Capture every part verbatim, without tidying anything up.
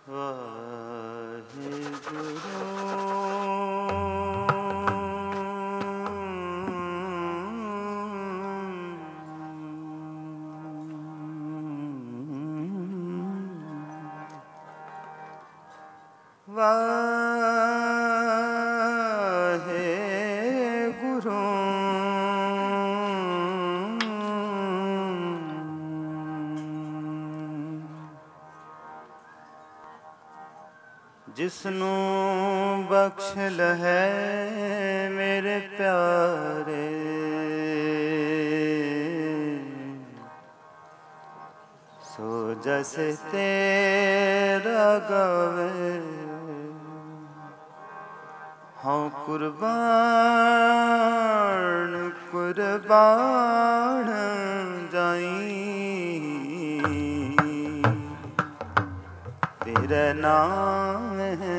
जिसनू बख्श लहै मेरे प्यारे, सो जैसे तेरा गावे, हाँ कुर्बान कुर्बान जाई तेरे नाम है।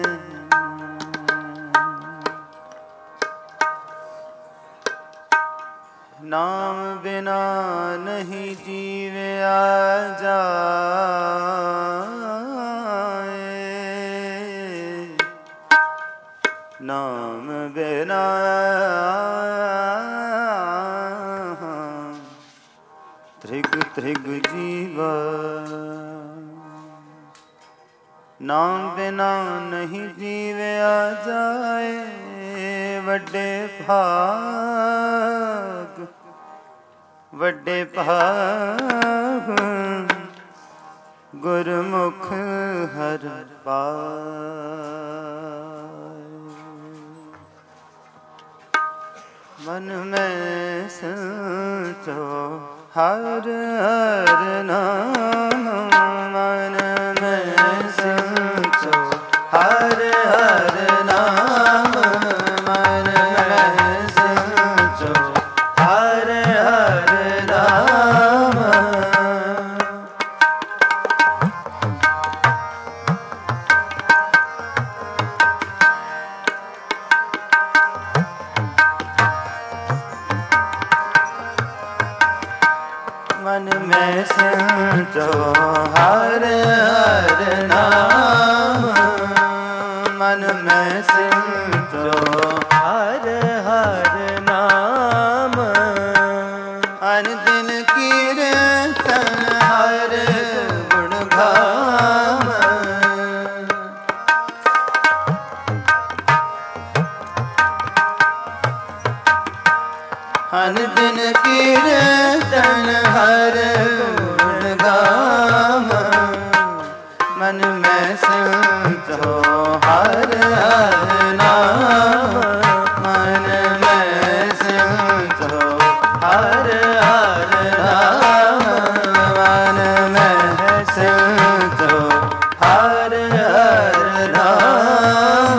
नाम बिना नहीं जीवे आ जाए, नाम बिना त्रिग त्रिग जीवा। नाम बिना नहीं जीवे आ जाए, वड्डे भाग वड्डे भाग गुरमुख हर पाए। मन में सोचो हर हर नाम, मन में सोचो हर हर नाम, मन में सोचो हर हर नाम। मन में सोचो हर हर नाम, मन में सोचो हर हर नाम। अन दिन कीर्तन हर गुण गाम, अन दिन कीर्तन हर गुण गाम। मन में सोचो हर हर नाम, मन में सोचो हर हर नाम, मन में सोचो हर हर नाम।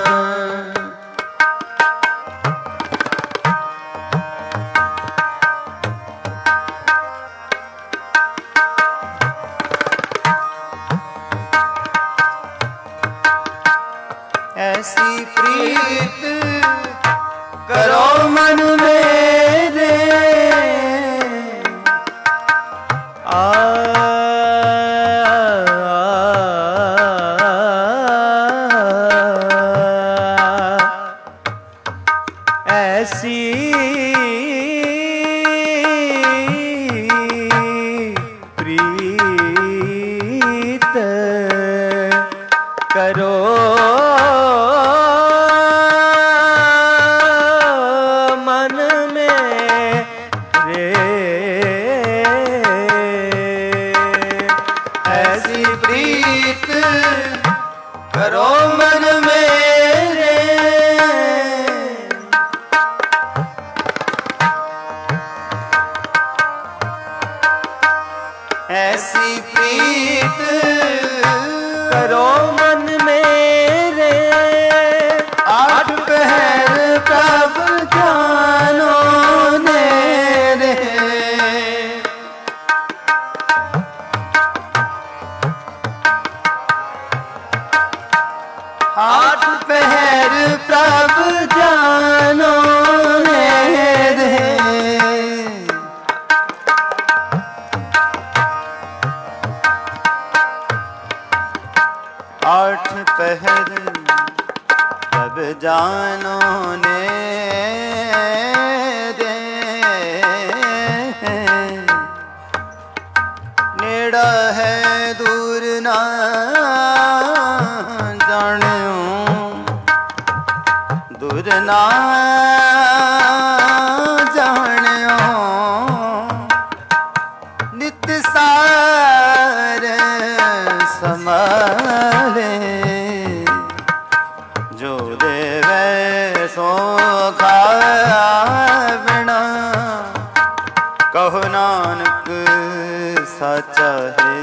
ऐसी प्रीत करो मन मेरे, आ ऐसी प्रीत करो मन मेरे, ऐसी प्रीत करो मन मेरे। ऐसी प्रीत करो मन मेरे, आठ पहर प्रभ जानो नेरे। आठ पहर प्रभ जानो नेरे। आठ पहर तब जानो ने दे नेड़ा है दूर ना जानियो दूर ना जानियो नित सार समाले जो देवे सो खावना कहो नानक साचा है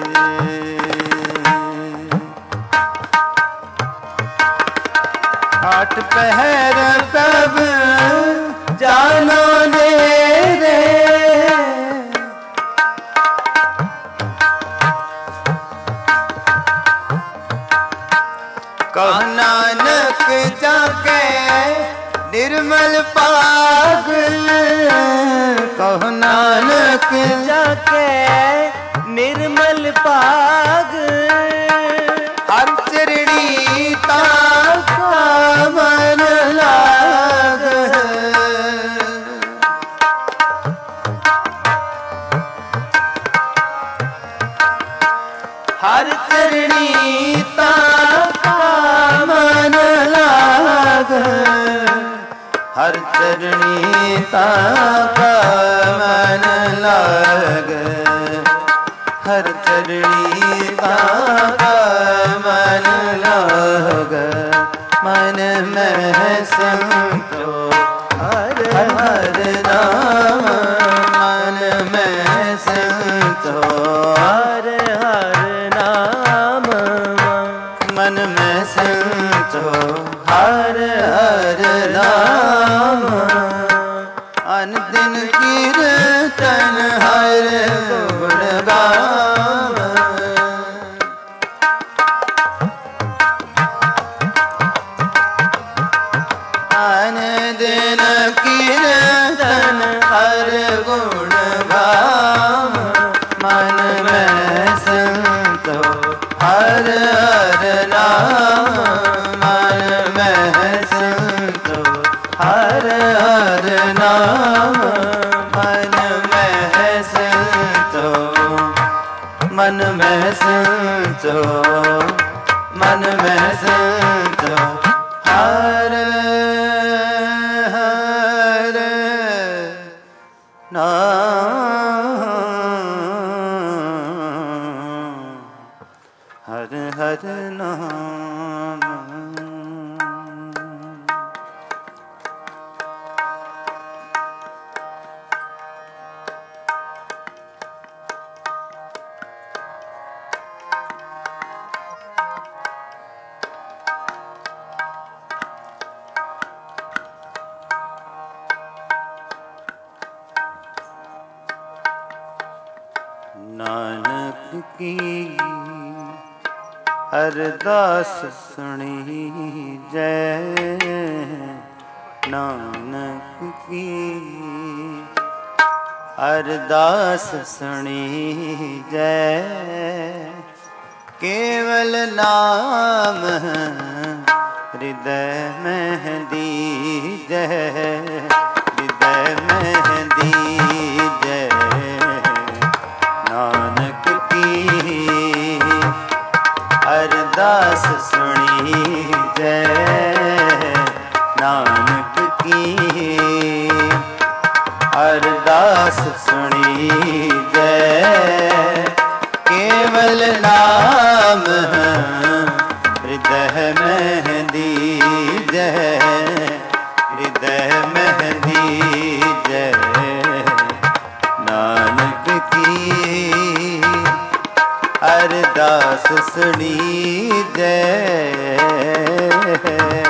आठ पहर तब जानो ने रे कहो नानक जाके निर्मल पाग कहो नानक जाके निर्मल पाग हर चरणी ताका मन लाग हर चरणी ताका मन लाग हर चरणी ताका मन लाग हर चरणी ताका मन लाग मन में संतो हर हर नाम मन में संतो हर हर नाम मन में संतो हर हर नाम अन दिन कीर्तन हर गुण गाम अन दिन कीर्तन हर गुण गाम मन में संतो हर हर नाम मन में संतो हर हर नाम मन में संतो मन में संतो मन में संतो हर हर नाम हर हर नाम नानक की अरदास सुनी जय नानक की अरदास सुनी जय केवल नाम हृदय में दीजय हृदय में दीजय नानक की अरदास सुनी जय नानक की अरदास सुनी जय केवल नाम हृदय में दीजय हृदय में दीजय नानक की अरदास सुनी जय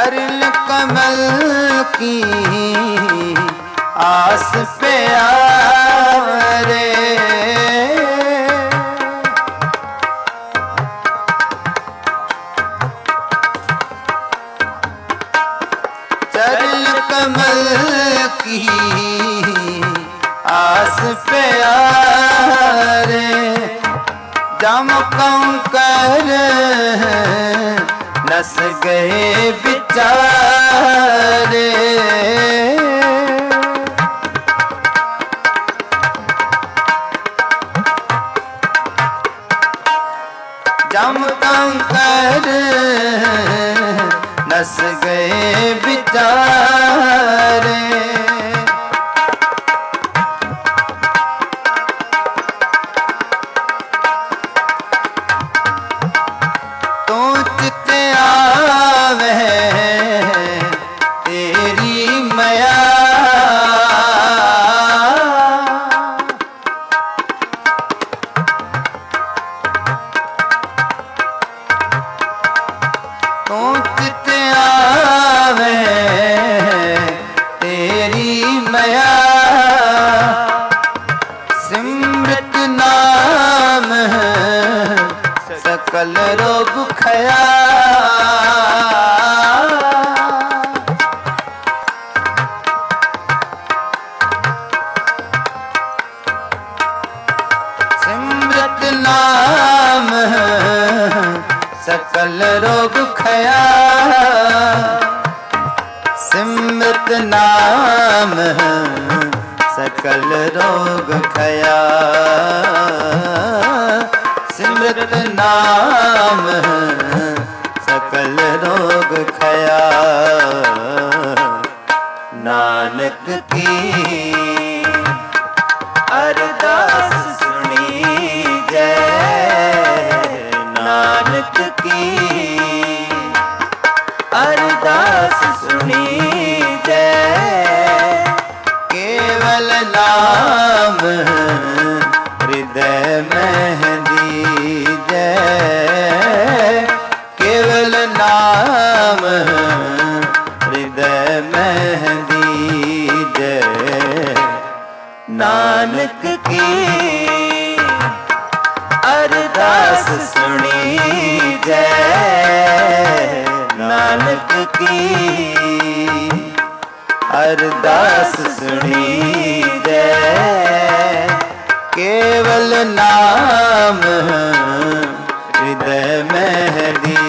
चरण कमल की आस पे आरे, चरण कमल की आस पे आरे, जम कंकर नस गए बिचारे, जम कंकर नस गए बिचारे, तो चित आवे तेरी मया, तो चित आवे तेरी मया, सिमरत नाम सकल रोग खया, सिमरत नाम सकल रोग खया, सिमरत नाम सकल रोग खया, सिमरत नाम सकल रोग खया, नानक की अरदास सुनी जय, नानक की अरदास सुनी जय, केवल नाम हृदय मेहंदी जय, केवल नाम हृदय मेहंदी जय, नानक की अरदास सुनी जय, नानक की अरदास सुनी जय, केवल नाम हृदय मेहंदी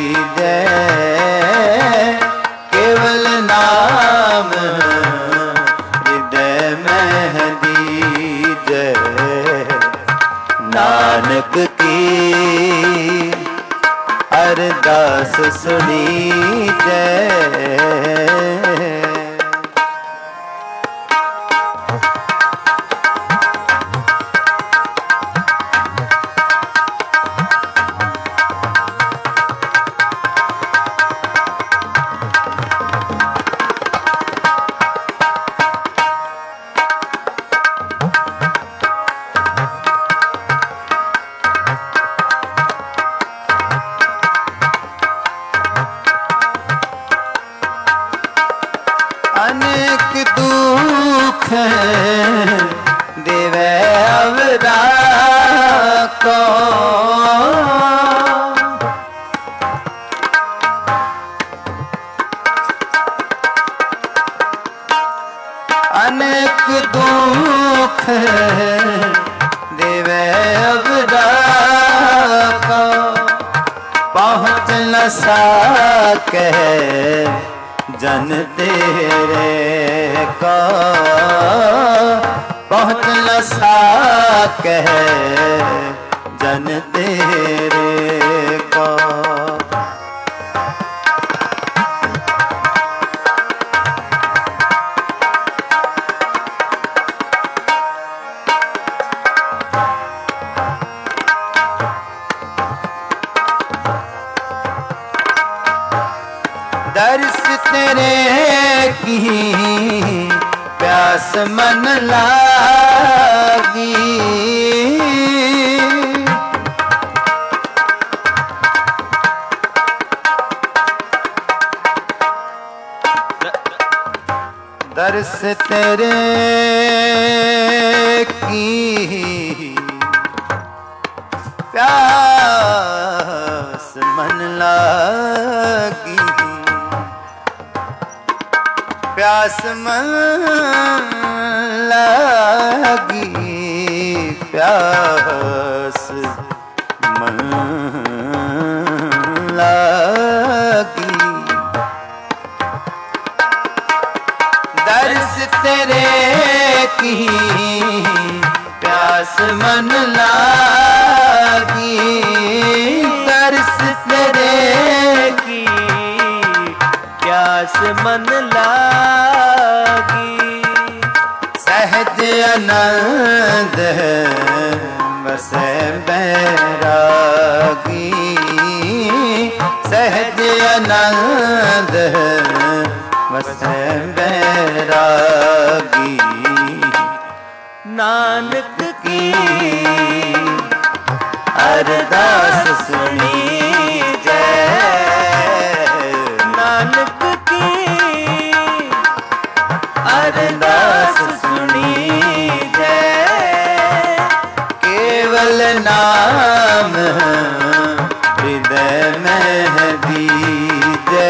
जय, केवल नाम हृदय मेहंदी जय, नानक की अरदास सुनी जय। अनेक दुख देवे अवरा को, अनेक दुख देवे अवरा को, पहुँच न सके जन तेरे को, पहुँच न सके जन तेरे को, दर्श तेरे की प्यास मन लागी, दर्श तेरे की प्यास मन लागी, प्यास मन लागी, प्यास मन लागी। दर्श तेरे की प्यास मन लागी, दर्श तेरे की प्यास मन लागी। सहज आनंद बसे बैरागी, सहज आनंद बसे बैरागी। नानक की अरदास सुनी जय, नानक की अरदास सुनी जय। केवल नाम हृदय में दीजै,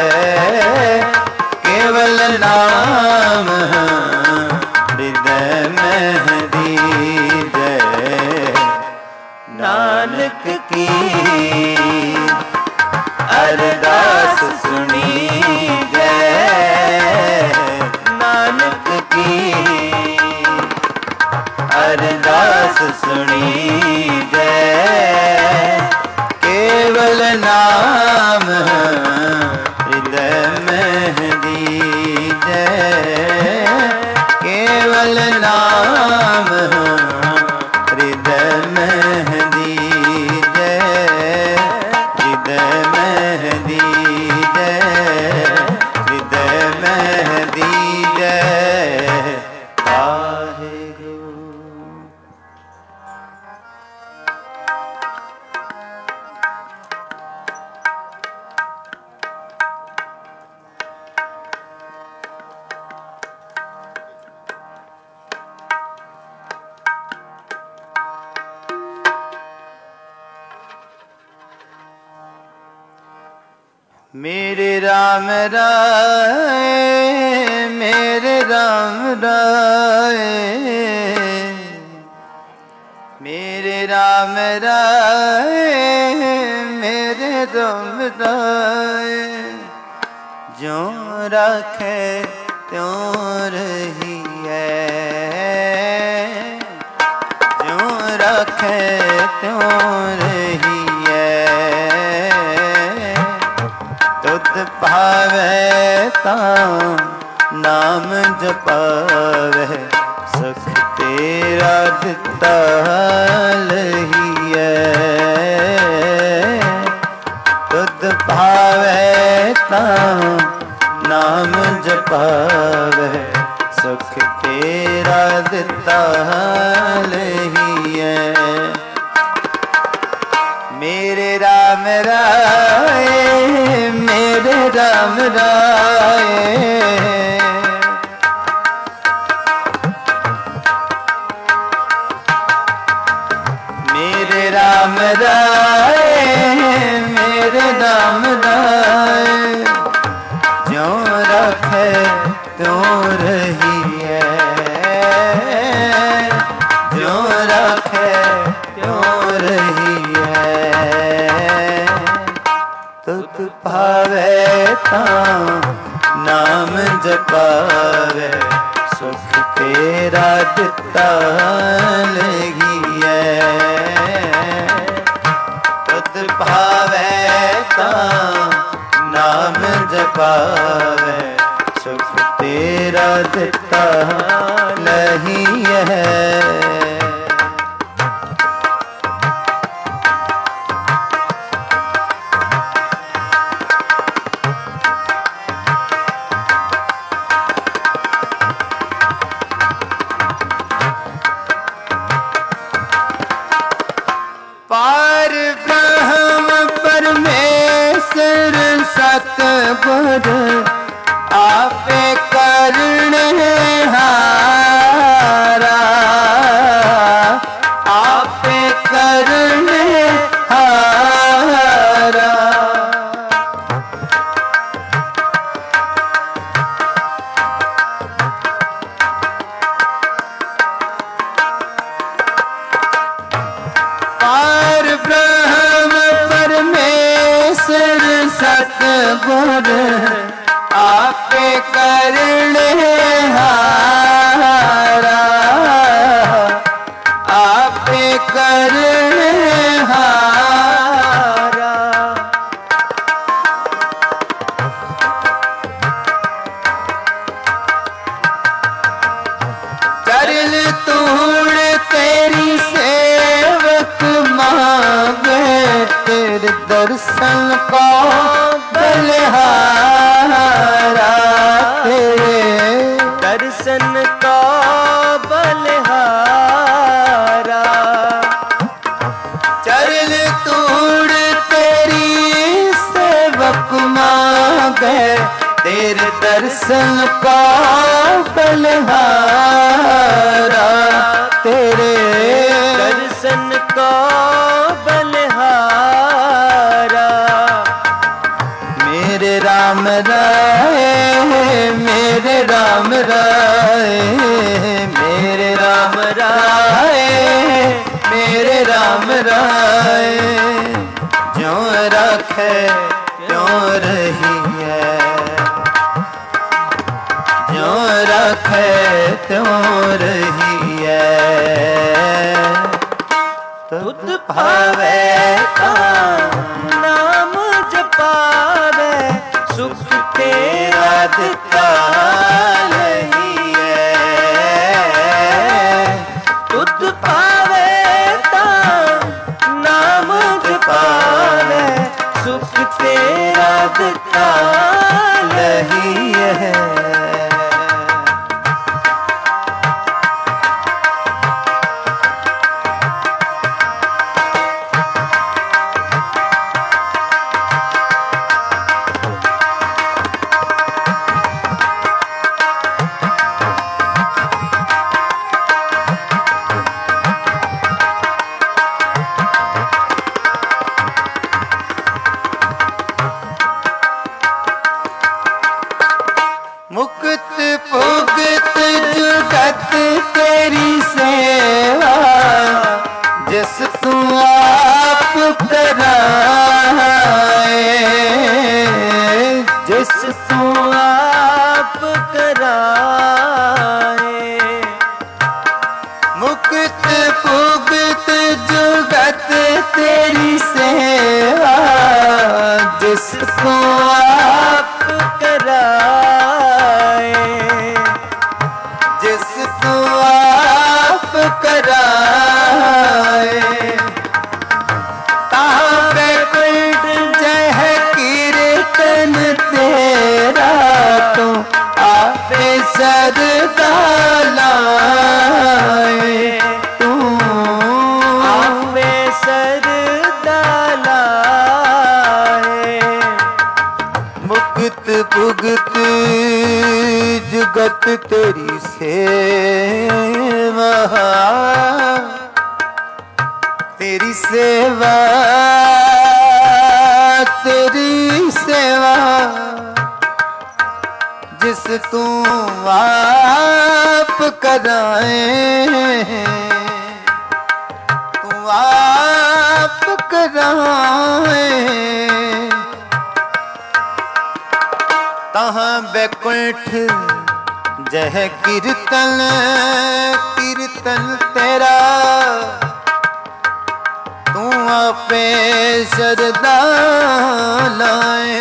केवल नाम हृदय में दीजै। नानक की अरदास सुनी जय, नानक की अरदास सुनी जय। केवल नाम हृदय में दीजै, केवल नाम हृदय में दीजै, हृदय में दीजै, हृदय में दीजै। मेरे राम राय, मेरे राम राय, मेरे राम राय, मेरे राम राय। ज्यों रखे त्यों रही है, ज्यों रखे त्यों रही है। तुत पावे तां नाम जपावे, सुख तेरा दिता लहिए। तुत पावे तां नाम जपावे, सुख तेरा दिता लहिए। मेरे राम राय, मेरे राम राय, मेरे राम राय, मेरे राम राय। ज्यों रखे त्यों रही है, ज्यों रखे त्यों रही है। तुत पावे तां नाम जपावे, सुख तेरा दिता लगिए। तुत पावे तां नाम जपावे, सुख तेरा दिता लगिए। पार ब्रह्म परमेश्वर सतगुर आपे करण है, गुर आपे करने हारा, आपे करने हारा। चरण तूड़ तेरी सेवक मांगे, तेरे दर्शन को बलिहारा, तेरे दर्शन का बलिहारा। चरण तूड़ तेरी सेवक मांगे, तेरे दर्शन का बलिहारा, तेरे दर्शन का बलिहारा। मेरे राम राय, मेरे राम राय, मेरे राम राय, मेरे राम राय। ज्यों रखे त्यों रही है, ज्यों रखे त्यों रही है। तुत भावे नाम जपावे, सुख तेरा दिता नहीं है। तुत पावे नाम जपावे, सुख तेरा दिता नहीं है। मुक्त भुगत जुगत तेरी सेवा, जिस तू आप कराए, जिस तू आप कराए। मुक्त भुगत जुगत तेरी सेवा, जिस तू आप कराए, जिस तू आप कराए। ताहाँ बैकुंठ जय कीर्तन तेरा, तू आपे सरदा लाए, तू आपे सरदा लाए। मुक्त भुगत जुगत तेरी सेवा, तेरी सेवा, तेरी सेवा। जिस तू आप कराए, तू आप कराए। तहाँ बैकुंठ जय कीर्तन, कीर्तन तेरा, तू आपे सरदा लाए।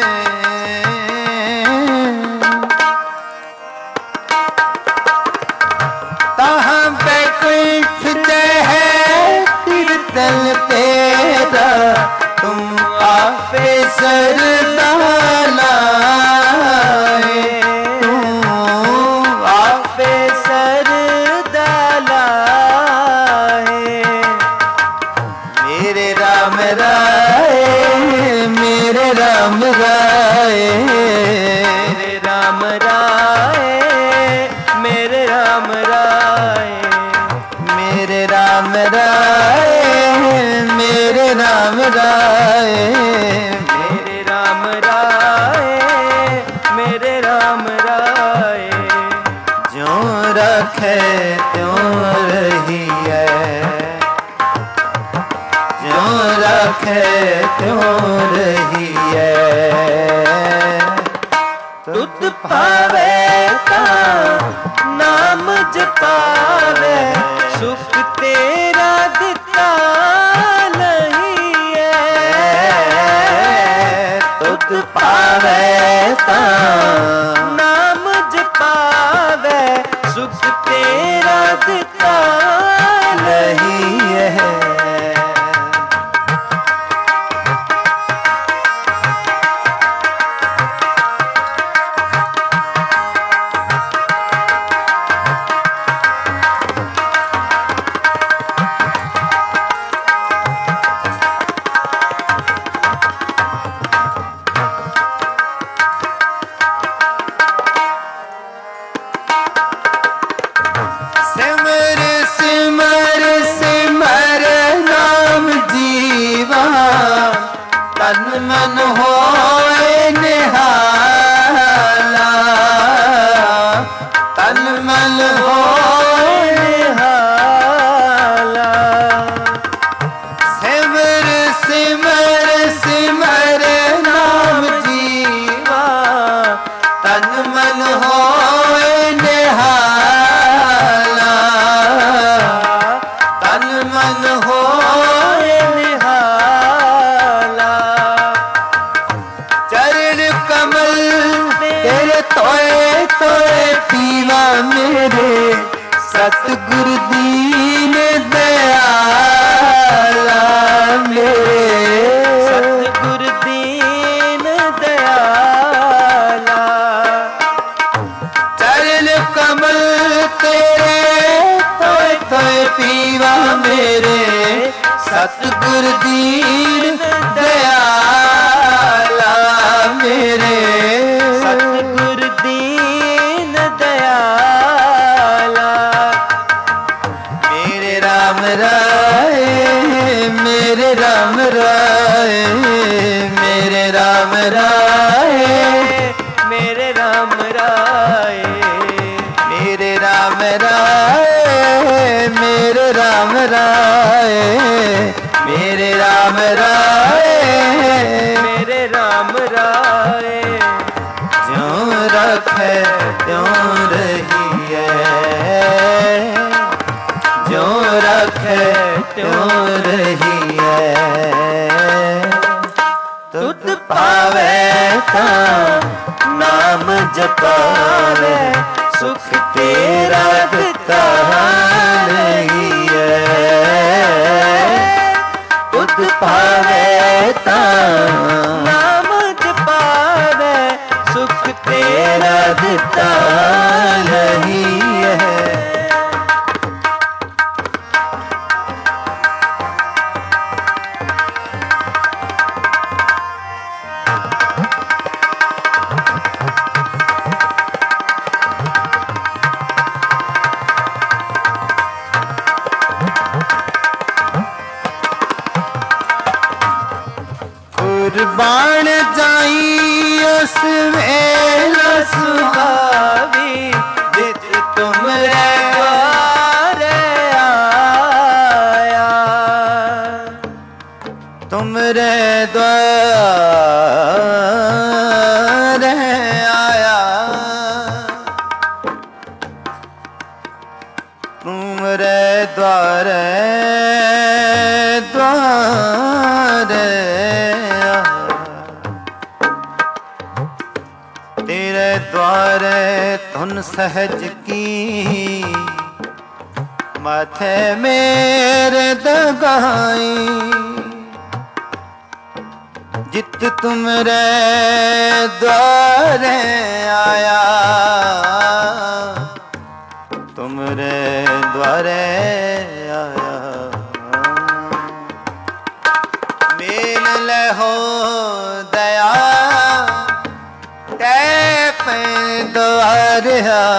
तहाँ बैकुंठ जय कीर्तन तेरा, तुम आपे सरदा लाए, तुम आपे सरदा लाए। मेरे राम राय, मेरे राम राय, मेरे राम राय, मेरे राम राय। मेरे राम राय, मेरे राम राय, मेरे राम राय, मेरे राम राय। ज्यों रखे त्यों रही है, ज्यों रखे त्यों रहिए। तुध पावे ता नाम जपावे, सुख तेरा दिता नहीं है। तुध पावे ता नाम जपावे, सुख तेरा दिता नहीं है। तन मन होए निहाला, तन मन होए निहाला। सिमर सिमर सिमर नाम जीवा, तन मन होए निहाला, तन मन होए निहाला। चरण कमल तेरे तोए तोए पीवा मेरे, सतगुरु दीन दयाला मेरे, सतगुरु दीन दयाला। चरण कमल तेरे तोए तोए पीवा मेरे, सतगुरु दीन दयाला मेरे, सतगुरु दीन दयाला। मेरे राम राय मेरे राम राय मेरे राम राय मेरे राम राय मेरे राम राय मेरे राम राय मेरे राम राय मेरे राम राय। ज्यों रखे त्यों रहिए, ज्यों रखे त्यों रहिए। तुध पावे ता नाम जपावे, सुख तेरा दिता नहीं है। तुध पावे ता नाम जपावे, सुख तेरा दिता नहीं है। कुर्बान जाई उस वेला सुहावी, जित तुमरे द्वारे आया, तुमरे द्वारे आया, तुमरे द्वारे द्वारे तेरे द्वारे धुन सहज की, माथे मेरे दगाई, जित तुमरे द्वारे आया, तुमरे द्वारे आया। मेल ले हो दया तै पे द्वारे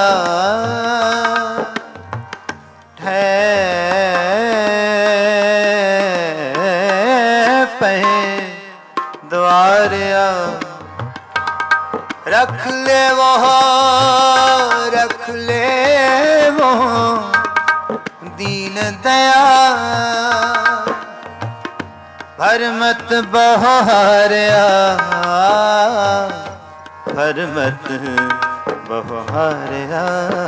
पे द्वारे रख ले वो रख ले वो दीन दया, भरमत बहारिया भरमत बहारिया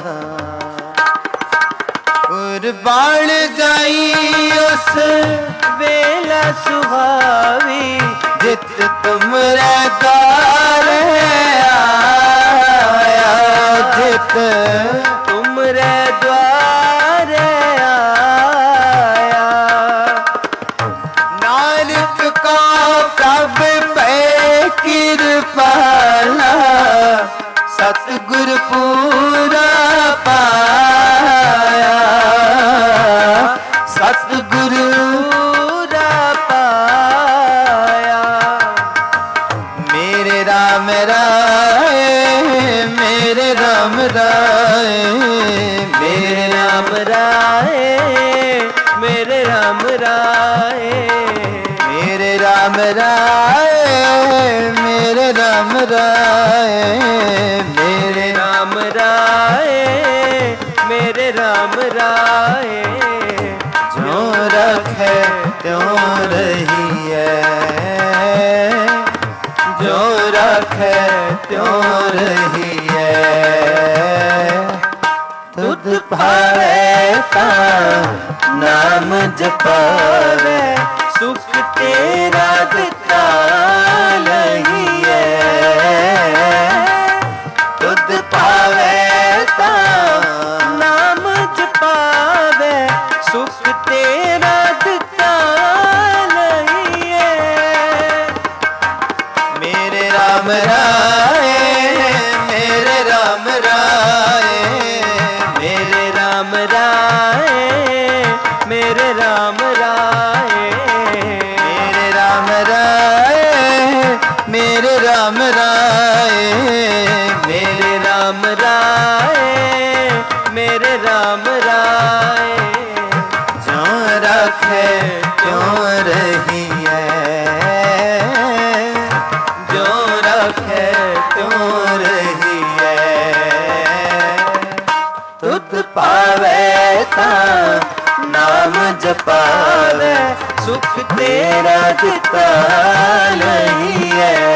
कुर्बान जाई उस वेला सुहावी जित तुमरे द्वारे आया जित तुमरे द्वारे आया नानक को कब पे कृपाला सतगुर पूरा पाया सतगुरु पूरा पाया मेरे राम राय मेरे राम राय मेरे राम राय मेरे राम राय मेरे राम राय मेरे राम राय मेरे राम राय मेरे राम राय जो रखे त्यों रही है जो रखे त्यों रही है तुध भावे ता नाम जपावे सुख तेरा दिता लही है तुध पावे ता नाम जपावे सुख तेरा दिता नहीं है मेरे राम राय मेरे राम राय मेरे राम राय मेरे राम राय मेरे राम राय मेरे राम राय मेरे राम राय मेरे राम राय जो रखे क्यों रही है जो रखे क्यों रही है तुध पावे ता नाम जपावे सुख तेरा दिता नहीं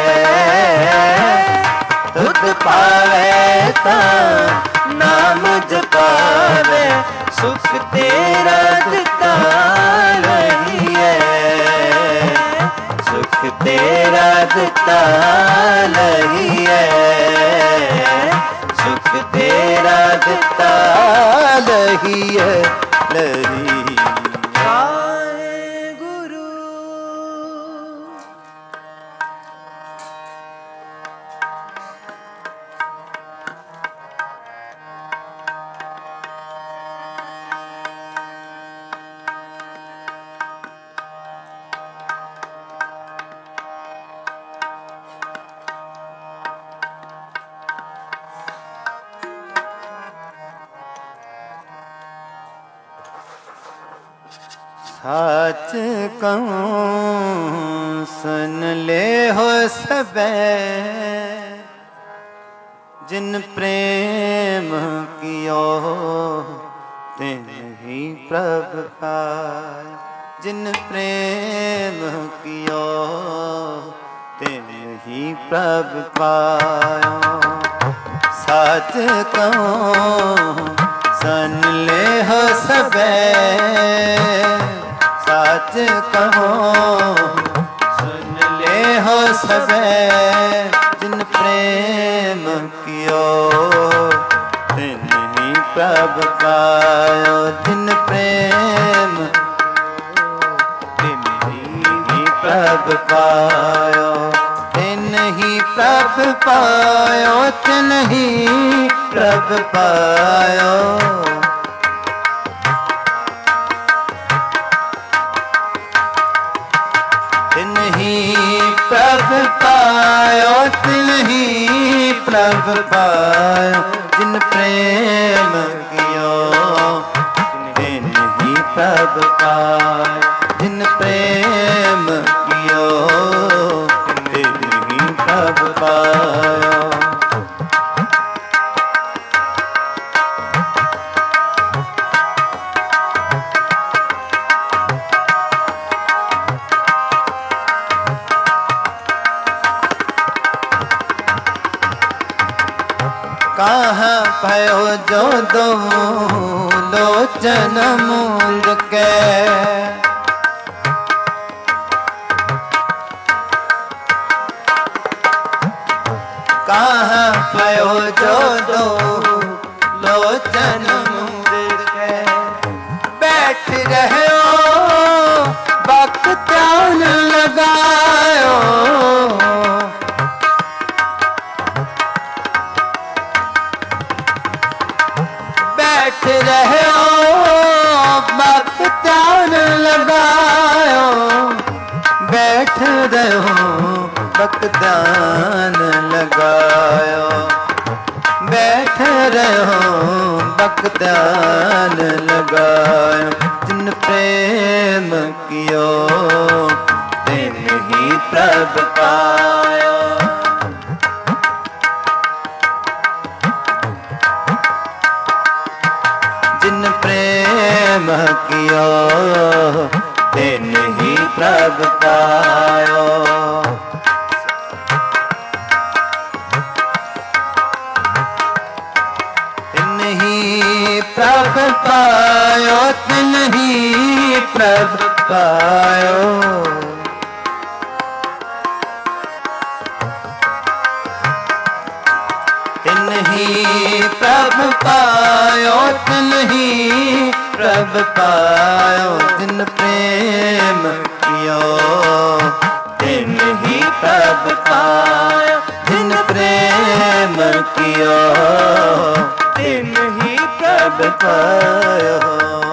है तुध पावे ता नाम जपावे सुख तेरा दिता नहीं है सुख तेरा दिता नहीं है सुख तेरा दिता नहीं है नहीं गुरु साच कहूँ सुन ले हो सबे जिन प्रेम कियो तिन ही प्रभ पाय जिन प्रेम कियो तिन ही प्रभ पायो साच कहूँ सुन ले हो सबे साच कहो सुन ले हो सबे जिन प्रेम कियो तिन ही प्रभ पायो जिन प्रेम तिन ही प्रभ पायो तिन ही प्रभ पायो तिन ही प्रभ पायो तिन ही प्रभ पायो तिन ही प्रभ पायो जिन प्रेम कियो तिन ही प्रभ पायो जिन प्रेम कियो तिन ही प्रभ पायो कहाँ भयो जो दो लोचन मूंद के कहाँ भयो जो दो लोचन मूंद के बैठ रहे हो वक्त ध्यान लगायो बैठ रहे हो वक्त ध्यान लगायो बैठ रहे हो वक्त ध्यान लगायो बैठ रहे हो वक्त ध्यान लगायो जिन प्रेम कियो तिन ही प्रभ पायो जिन प्रेम कियो तिन ही प्रभ पायो तिन ही प्रभ पायो तिन ही प्रभ पायो तिन ही प्रभ पायो तिन ही प्रभ पायो जिन प्रेम कियो तिन ही प्रभ पायो जिन प्रेम कियो तिन ही प्रभ पायो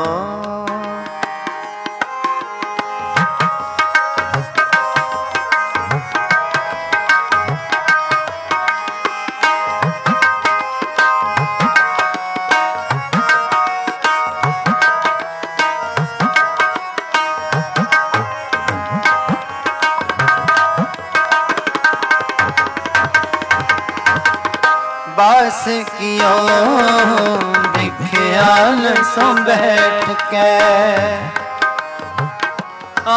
बास कियो दिख्याल सो बैठ के आ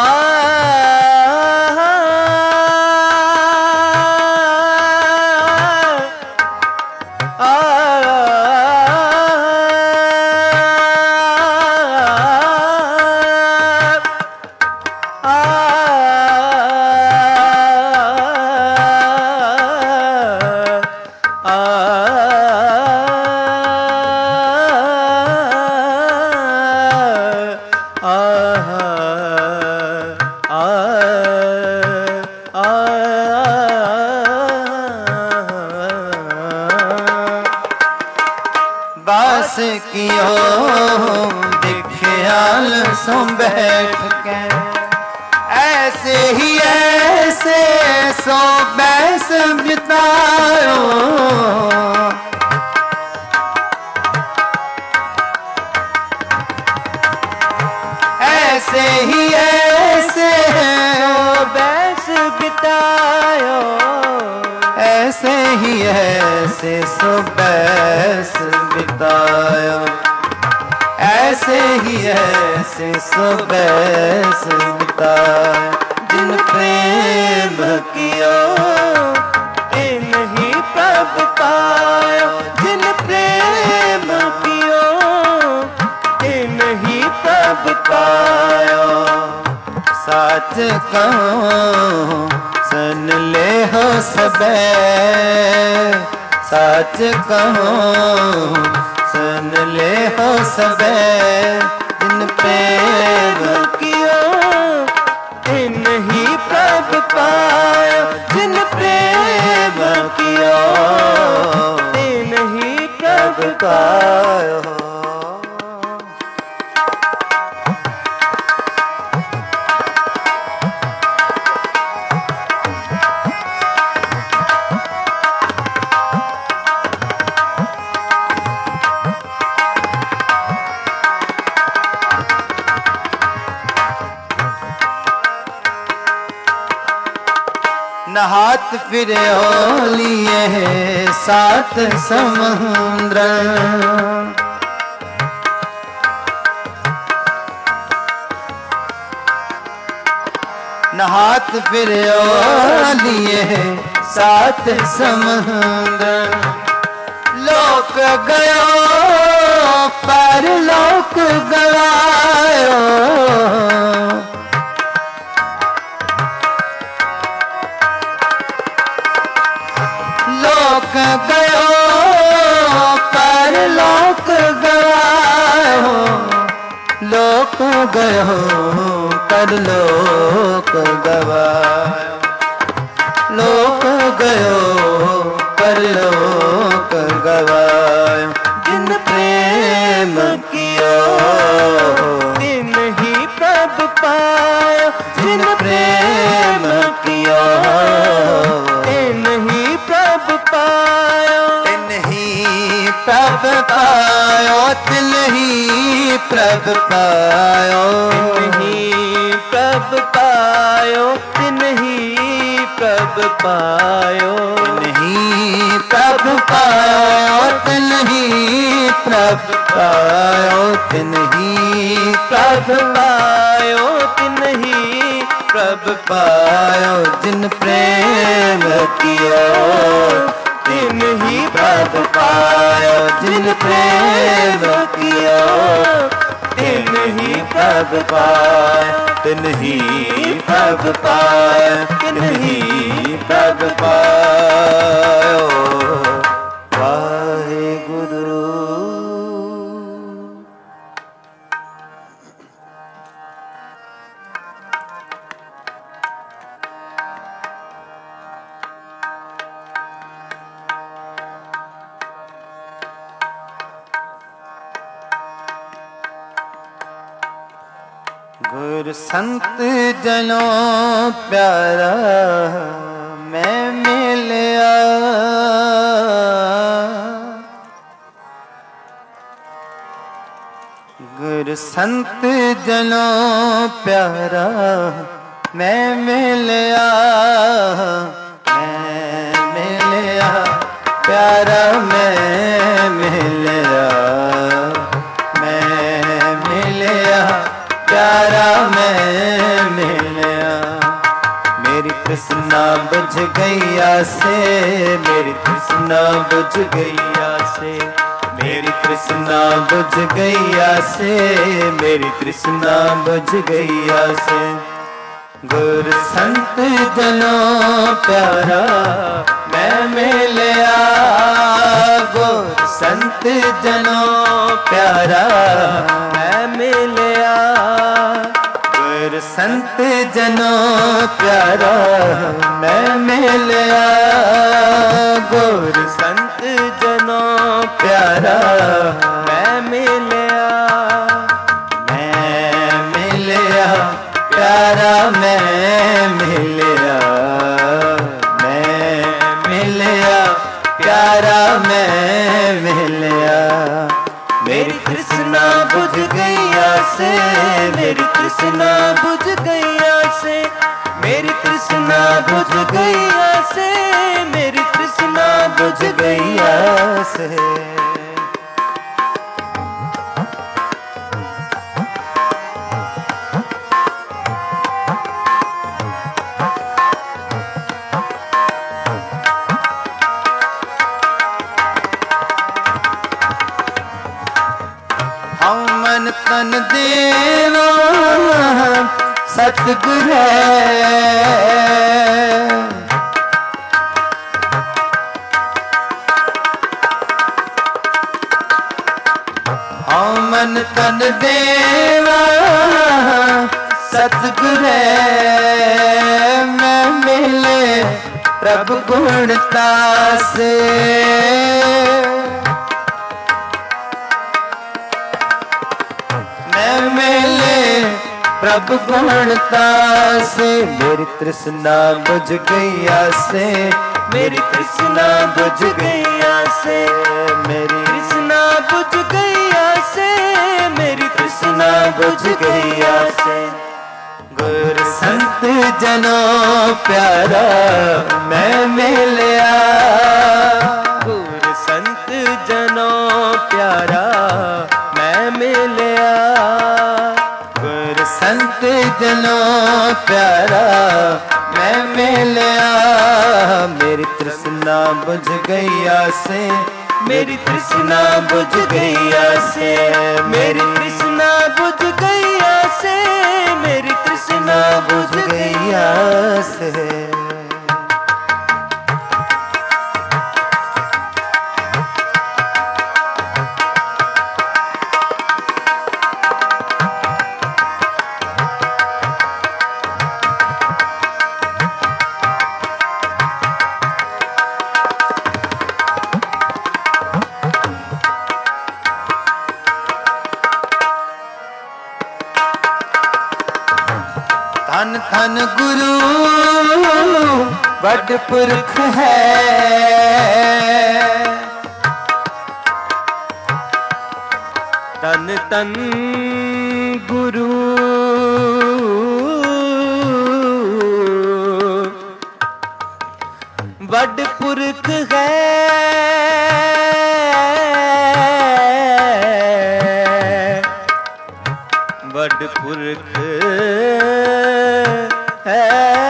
बास कियो दिख्याल सो बैठ के ऐसे ही ऐसे सो बैस बितायो ऐसे ही ऐसे सो बैस बितायो ऐसे ही ऐसे सो बैस बितायो ऐसे ही ऐसे सो बैस बितायो जिन प्रेम कियो तिन ही प्रभ पायो जिन प्रेम कियो तिन ही प्रभ पायो साच कहो सन ले हो सबे साच कहो सन ले हो सबे जिन प्रेम कियो तिन ही प्रभ पायो जिन प्रेम कियो तिन ही प्रभ पायो नहात फिर लिए सात समुद्र नहात फिर लिए सात समुद्र लोक गयो परलोक गवायो, लोक गयो परलोक गवायो, लोक गयो परलोक गवायो, लोक गयो परलोक गवायो। जिन प्रेम कियो तिन ही प्रभ पायो, जिन प्रेम कियो तिन ही प्रभ पायो, तिन ही प्रभ पायो, तिन ही प्रभ पायो, तिन ही प्रभ पायो, तिन ही प्रभ पायो, तिन ही प्रभ पायो, तिन ही प्रभ पायो, तिन ही प्रभ पायो, तिन ही प्रभ पायो। जिन प्रेम कियो तिन ही प्रभ पायो, जिन प्रेम कियो तिन ही प्रभ पायो, तिन ही प्रभ पायो, तिन ही प्रभ पायो। वाहेगुरु। गुर संत जनों प्यारा मैं मिलया, गुर संत जनों प्यारा मैं मिलया, मैं मिलया प्यारा मैं मिलया, मैं मिलया प्यारा मैं मिलया। मेरी तृष्णा बुझ गईया से, मेरी तृष्णा बुझ गईया से, मेरी तृष्णा बुझ गईया से, मेरी तृष्णा बुझ गईया से। गुर संत जनों प्यारा मैं मिलया, गुर संत जनों प्यारा मैं मिलया, गुर संत जनों प्यारा मैं मिलया, गुर संत जनों प्यारा मैं मिलया, मैं मिलया प्यारा मैं मिलया, मैं मिलया प्यारा मैं मिलया। मेरी तृष्णा बुझ गईया से, मेरी तृष्णा बुझ गईया से, मेरी तृष्णा बुझ गईया से, मेरी तृष्णा बुझ गईया से। मन तन देवा सतगुर हाँ मन तन देवा सतगुर मैं मिले प्रभु गुणता से, मिले प्रभु गुणता से। मेरी तृष्णा बुझ गईया से, मेरी तृष्णा बुझ गईया से, मेरी तृष्णा बुझ गईया से, मेरी तृष्णा बुझ गईया से। गुर संत जनों प्यारा मैं मिलया, गुर संत जनों प्यारा मैं मिलया, गुर संत जनों प्यारा मैं मिलया। मेरी तृष्णा बुझ गईया से, मेरी तृष्णा बुझ गई आसे, मेरी तृष्णा बुझ गई आसे, मेरी तृष्णा बुझ गई आसे। धन धन गुरु बड़ पुरख है, तन तन गुरु बड़ पुरख है, बड़ पुरख है,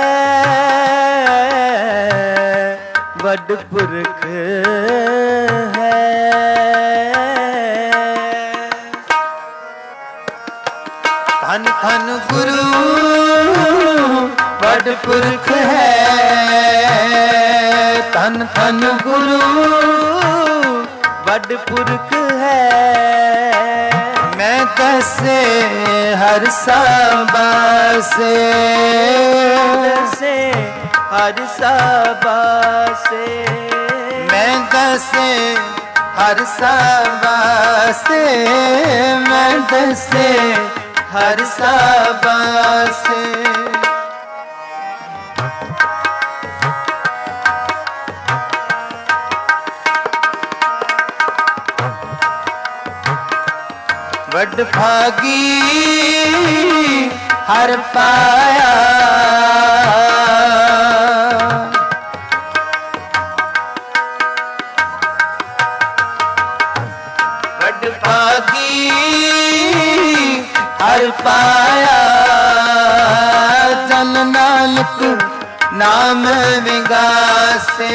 बड़ पुरख है। धन धन गुरु बड़ पुरख है, धन धन गुरु बड़ पुरख है। मैं दसे हर साबासे, से हर साबासे, मैं दसे हर साबासे, मैं दसे हर साबासे। बड़ भागी हर पाया, बड़ भागी हर पाया, जन नानक नाम विगासे,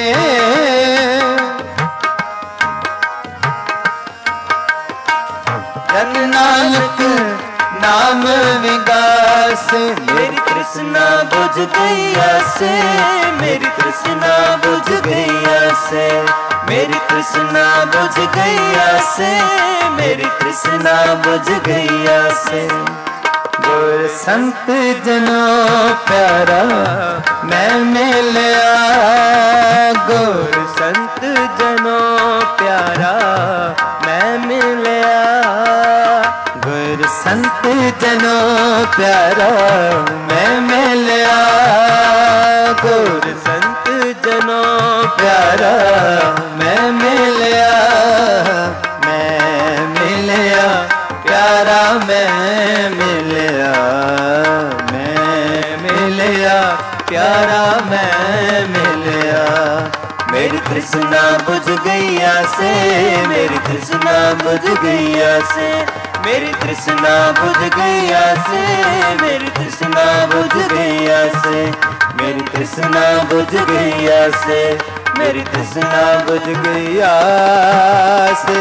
जन नानक नाम विगासे। मेरी तृष्णा बुझ गई आसे, मेरी तृष्णा बुझ गई आसे, मेरी तृष्णा बुझ गई आसे, मेरी तृष्णा बुझ गई आसे। गुर संत जनों प्यारा मैं मिलया, गुर संत जनों प्यारा मैं मिलया, गुर संत जनों प्यारा मैं मिलया, गुर संत जनों प्यारा मैं मिलया, मैं मिलया प्यारा मैं मिलया, मैं मिलया प्यारा मैं मिलया। मेरी तृष्णा बुझ गई आसे, मेरी तृष्णा बुझ गई आसे, मेरी तृष्णा बुझ गई आसे, मेरी तृष्णा बुझ गई आसे, मेरी तृष्णा बुझ गई आसे, मेरी तृष्णा बुझ गई आसे।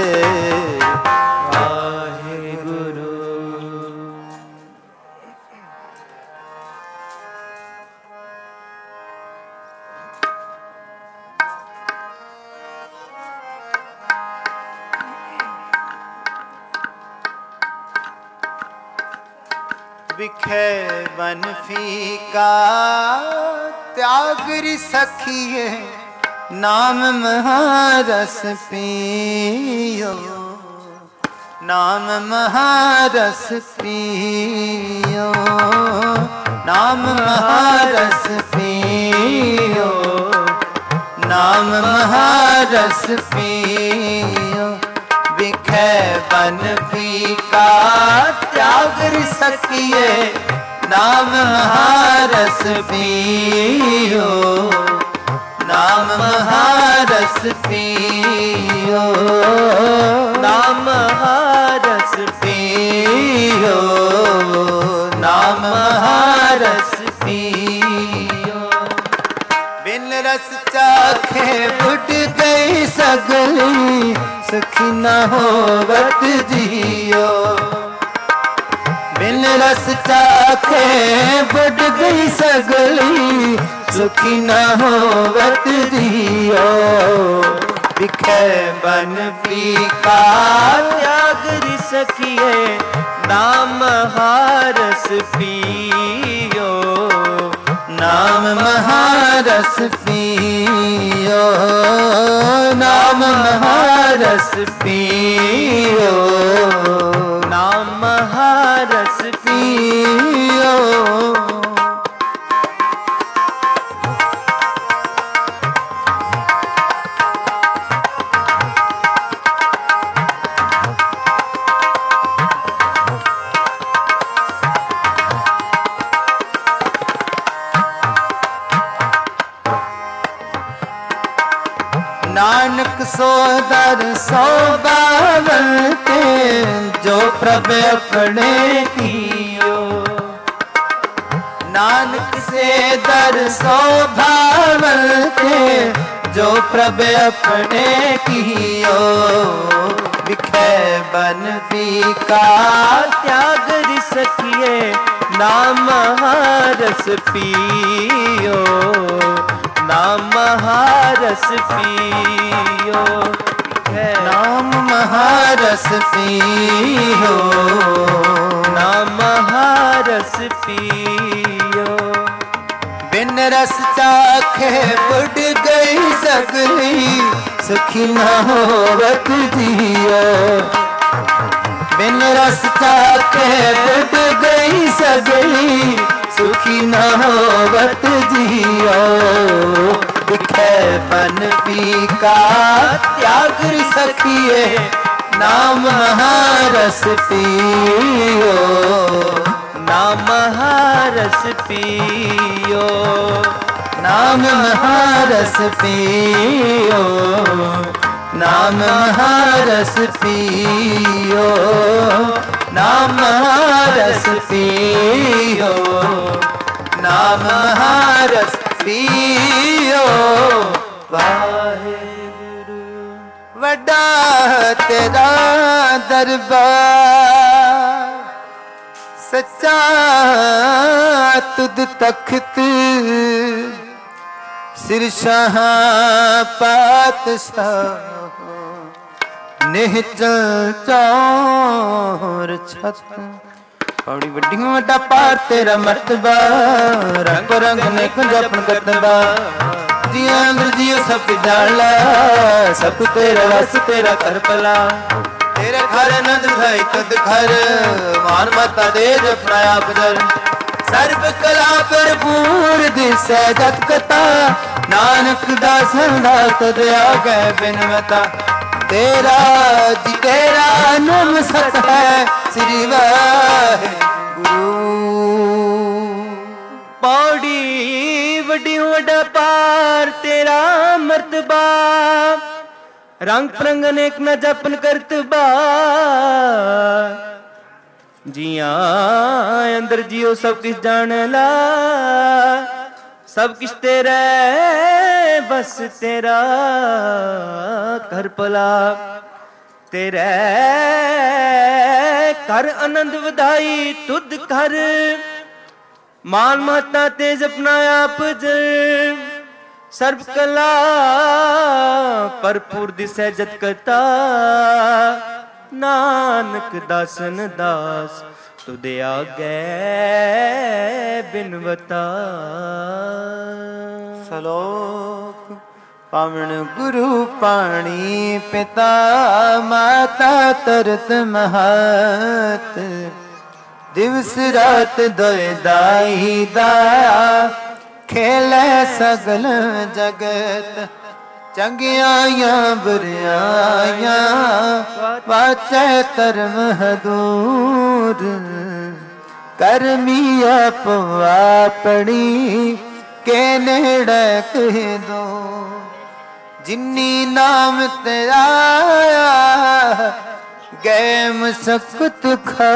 बिखे बन फीका त्यागरी सखिए, नाम महारस पियो, नाम महारस पियो, नाम महारस पियो, नाम महारस पियो। बिखे बन फीका त्याग सकिए, नाम महारस पियो, नाम महारस पियो, नाम महारस पियो, नाम महारस पियो। बिन रस चाखे बुढ़ गई सगली सुखी न होवत जियो बिन रस चाखे बुढ़ गई सगली सुखी न होवत जियो बिखे बन फीका त्याग सखिए नाम हारस पियो नाम महारस पियो नाम महारस पियो नाम महारस पियो नानक सो दर सो बावन के जो प्रभ अपने कियो नानक से दर सो बावन के जो प्रभ अपने कियो बिखे बन फीका त्याग सखिए नाम हारस पियो नाम महारस पियो नाम महारस पियो नाम महारस पियो बिन रस चाखे बुढ़ गई सगली सुखी न होवत जियो बिन रस चाखे बुढ़ गई सगली सुखी न होवत जियो बिखे बन फीका त्याग सखिए नाम महारस पियो नाम महारस पियो नाम महारस पियो नाम महारस पियो नाम महारस पियो नाम महारस पियो वाहेगुरु वड्डा तेरा दरबार सच्चा तुद तख्त सिर शाह पातशाह निहचल चौर छत पौड़ी वड्डी वड्डा पार तेरा मर्तबा रंग रंग ने कुंजपन करतबा जिया अंदर जियो सब डाला सब तेरा रस तेरा कर पला तेरे घर नंद भाई तुद घर मान माता दे जपना आप दर सर्व कला भरपूर दिसै जत कथा नानक दास दा तद आ गए बिनवता तेरा जी तेरा नाम सत है श्री वाहेगुरु पौड़ी वड्डी वड्डा पार तेरा मर्तबा रंग प्रंग अनेक न जपन करतबा जिया अंदर जियो सब किस जान ला सब किस तेरा बस तेरा कर पला तेरे कर आनंद वधाई तुद कर मान माता तेज अपना आप जर सर्व कला भरपूर दिसै जत कता नानक दासन दास तुदे आगे बिनवता सलोक पावन गुरु पाणी पिता माता तरत महत दिवस रात दोए दाई दाया खेले सगल जगत चंगियां बुरियां वाचे धर्म हदूर करमी अपवा पड़ी के नेड़े कह दो जिन्नी नाम तेरा गए मुसकुत खा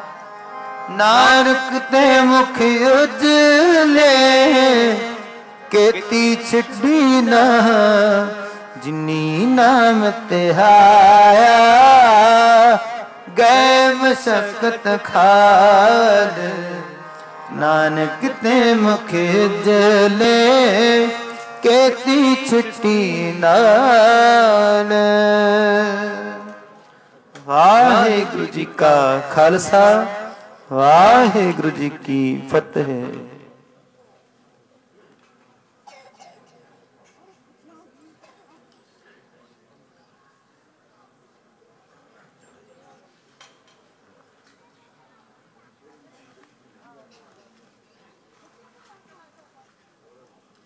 नानक ते मुख उजले केती छिड़ी ना जिन्नी नाम तिहाया गए मशक्कत खाद नानक ते मुख जले केती छुट्टी नाल। वाहिगुरु जी का खालसा वाहिगुरु जी की फतेह।